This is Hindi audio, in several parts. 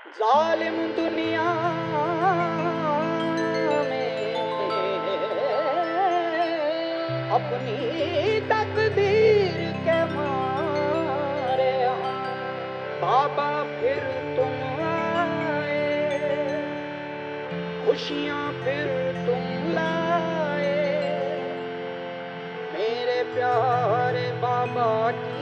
जालिम दुनिया में अपनी तकदीर के मारे बाबा फिर तुम आए, खुशियाँ फिर तुम लाए, मेरे प्यारे बाबा की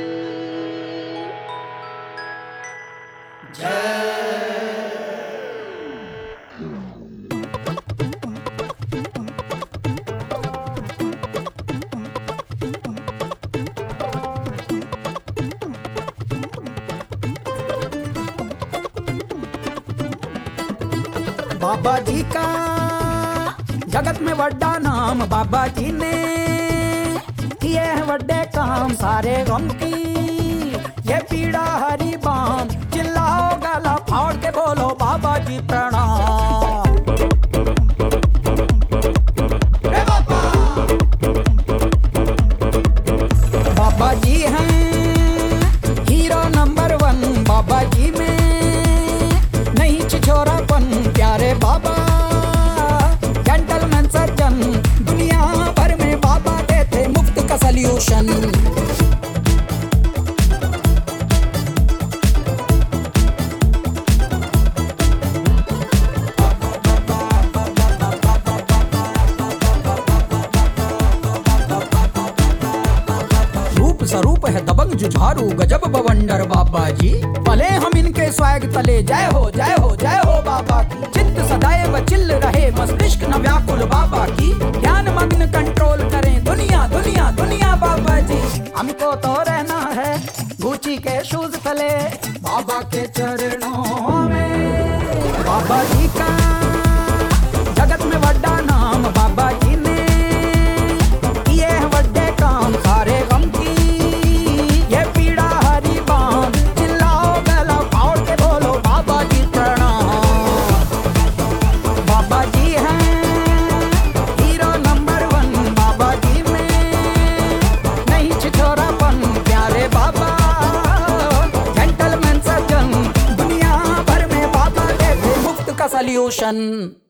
बाबा जी का जगत में वड्डा नाम, बाबा जी ने किए हैं वड्डे काम, सारे गम की ये पीड़ा हरी बाम, चिल्लाओ गला फाड़ के बोलो बाबा जी प्रणाम। बाबा जी हैं हीरो नंबर 1, बाबा जी में नहीं छिछोरापन, प्यारे बाबा जेंटलमैन सज्जन, दुनिया भर में बाबा देते मुफ्त का सल्यूशन। स्वरूप है दबंग जुझारू गजब बवंडर बाबा जी, भले हम इनके स्वैग तले, जय हो जय हो जय हो बाबा की। चित्त सदैव चिल्ल रहे मस्तिष्क न व्याकुल बाबा की, ध्यान मग्न कंट्रोल करें दुनिया दुनिया दुनिया बाबा जी। हमको तो रहना है गुची के शूज तले, बाबा के चरणों में। बाबा जी का जगत में वड्डा नाम, बाबा जी ने किए हैं वड्डे काम, सारे गम की ये पीड़ा हरी बाम, चिल्लाओ गला फाड़ के बोलो बाबा जी प्रणाम। बाबा जी हैं हीरो नंबर 1, बाबा जी में नहीं छिछोरापन, प्यारे बाबा जेंटलमैन सज्जन, दुनिया भर में बाबा देते मुफ्त का सल्यूशन।